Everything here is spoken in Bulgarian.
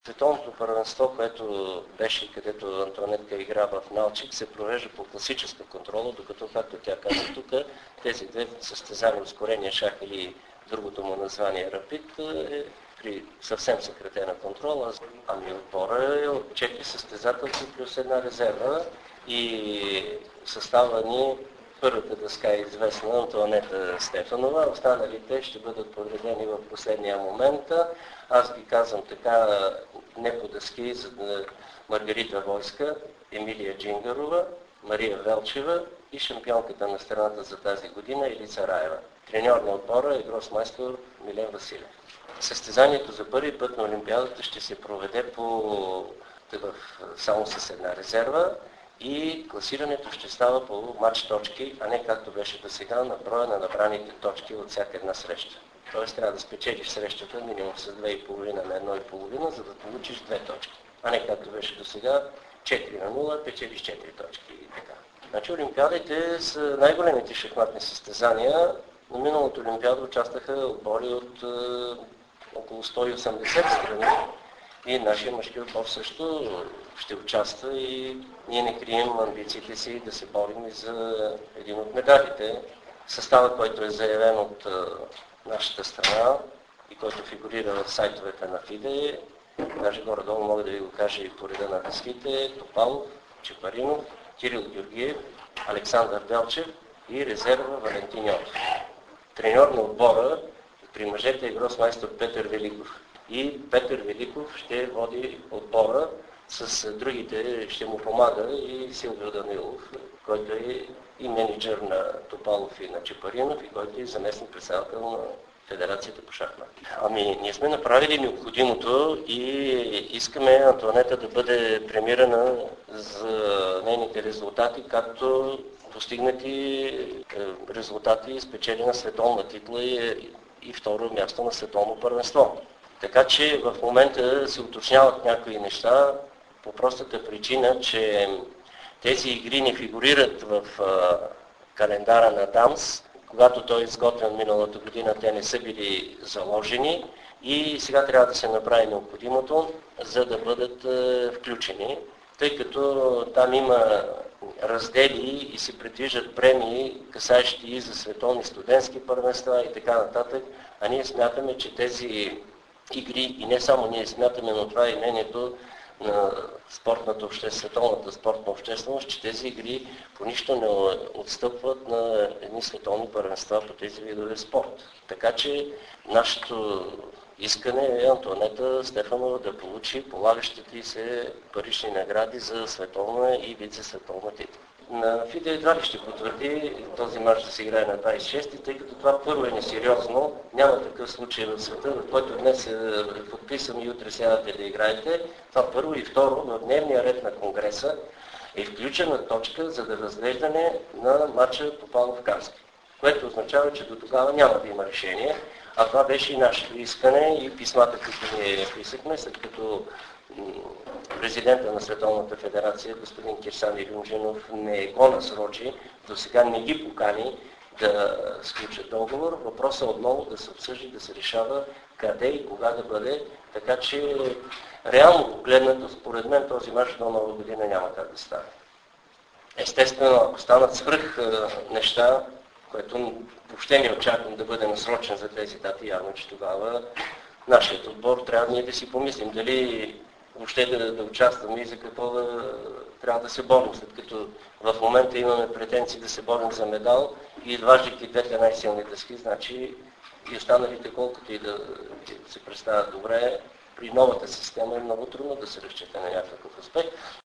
Световното първенство, което беше, където Антоанетка игра в Налчик, се провежда по класическа контрола, докато, както тя каза тук, тези две състезания, ускорения шах или другото му название Рапид, е при съвсем съкратена контрола. Ами отбора е от 4 състезателки плюс една резерва и състава ни първата дъска е известна Антоанета Стефанова, останалите ще бъдат подредени в последния момент. Аз ги казвам така, не по дъски, за Маргарита Войска, Емилия Джингарова, Мария Велчева и шампионката на страната за тази година Елица Раева. Треньор на отбора е гросмайстор Милен Василев. Състезанието за първи път на Олимпиадата ще се проведе само с една резерва и класирането ще става по матч точки, а не както беше до сега на броя на набраните точки от всяка една среща. Тоест трябва да спечелиш срещата минимум с 2,5 на 1,5, за да получиш 2 точки. А не както беше до сега 4 на 0, печелиш 4 точки и така. Значи Олимпиадите са най-големите шахматни състезания. На миналото Олимпиада участваха отбори от около 180 страни. И нашия мъжки отбор също ще участва и ние не крием амбициите си да се борим и за един от медалите. Състава, който е заявен от нашата страна и който фигурира в сайтовете на ФИДЕ, даже горе-долу мога да ви го кажа и по реда на дъските: Топалов, Чепаринов, Кирил Георгиев, Александър Белчев и резерва Валентин Йотов. Треньор на отбора при мъжете е гросмайстор Петър Великов. И Петър Великов ще води отбора, с другите ще му помага и Силвио Данилов, който е и менеджер на Топалов и на Чепаринов и който е заместник председател на Федерацията по шахмат. Ами, ние сме направили необходимото и искаме Антоанета да бъде премирана за нейните резултати, както постигнати резултати, спечелена световна титла и второ място на световно първенство. Така че в момента се уточняват някои неща по простата причина, че тези игри не фигурират в календара на ДАМС. Когато той е изготвен миналата година, те не са били заложени и сега трябва да се направи необходимото, за да бъдат включени, тъй като там има раздели и се предвиждат премии, касаещи и за световни студентски първенства и така нататък, а ние смятаме, че тези игри, и не само ние смятаме, но това е мнението на световната спортна общественост, че тези игри по нищо не отстъпват на едни световни първенства по тези видове спорт. Така че нашето искане е Антоанета Стефанова да получи полагащите й се парични награди за световна и вице-световна титла. На ФИДЕ едва ли ще потвърди този мач да се играе на 26-ти, тъй като това първо е несериозно. Няма такъв случай в света, в който днес е подписан и утре сядате да играете. Това първо, и второ, в дневния ред на Конгреса е включена точка за да разглеждане на матча Топалов-Карски, което означава, че до тогава няма да има решение. А това беше и нашето искане и писмата, които ние писахме, след като президента на Световната федерация, господин Кирсан Илюмжинов, не го насрочи, до сега не ги покани да сключат договор. Въпросът е отново да се обсъжда, да се решава къде и кога да бъде, така че реално погледнато, според мен този мач до нова година няма как да стане. Естествено, ако станат свръх неща, което въобще не очаквам да бъде насрочен за тези дати, явно, че тогава нашият отбор трябва ние да си помислим дали въобще да участваме и за какво трябва да се борим, след като в момента имаме претенции да се борим за медал и изваждайки двете най-силни дъски, значи и останалите, колкото и да се представят добре, при новата система е много трудно да се разчита на някакъв успех.